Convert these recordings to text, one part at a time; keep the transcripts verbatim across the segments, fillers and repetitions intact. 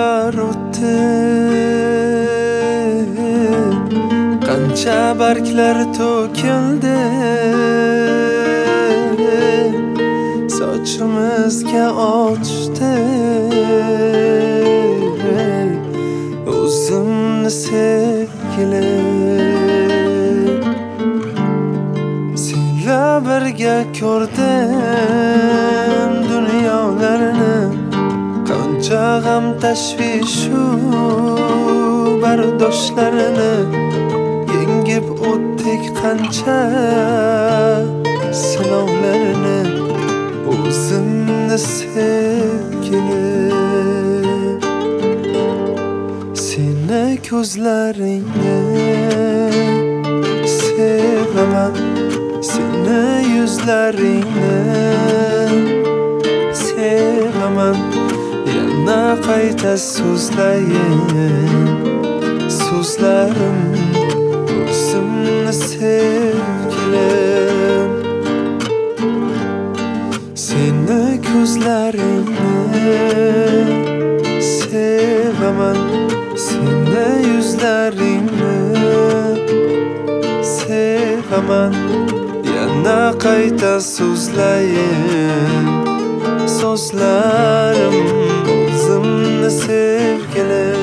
yillar o'tdi, qancha barglar to'kildi, sochimizga ochdi. O'zimni sevgilim, senla birga ko'rdim dunyolarni, qancha g'am tashvishu bardoshlarni, yengib o'tdik qancha sinovlarni. O'zimni sevgilim, seni ko'zlaringni sevaman, seni yuzlaringni sevaman. Yana qayta so'zlayin so'zlarim, o'zimni sevgilim, seni ko'zlaringni sevaman, seni yuzlaringni sevaman. Yana qayta so'zlayin so'zlarim, o'zimni sevgilim.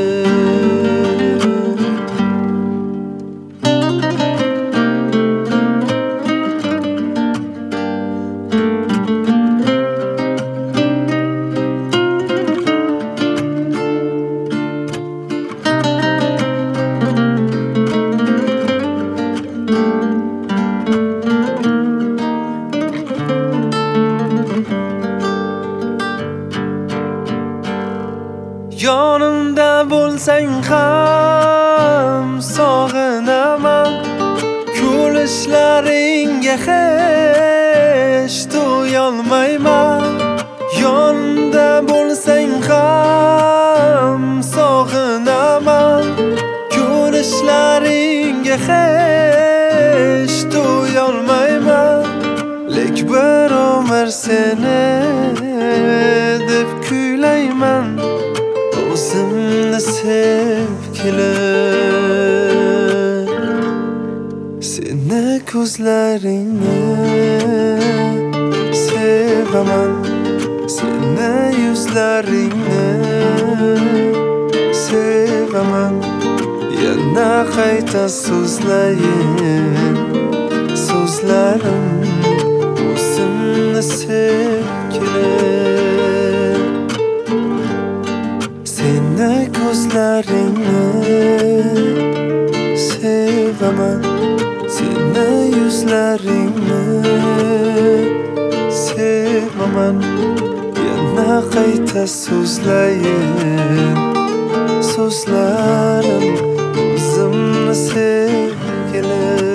Yonimda bo'lsang ham sog'inaman, kulishlaringga hech to'yolmayman. Yonimda bo'lsang ham sog'inaman, kulishlaringga hech to'yolmayman. Lek bir umr seni deb kuylayman, o'zimni sevgilim, seni ko'zlaringni sevaman, seni yuzlaringni sevaman. Yana qayta so'zlayin so'zlarim, o'zimni sevgilim, seni ko'zlaringni sevaman, seni yuzlaringni sevaman. Yana qayta so'zlayin so'zlarim, o'zimni sevgilim.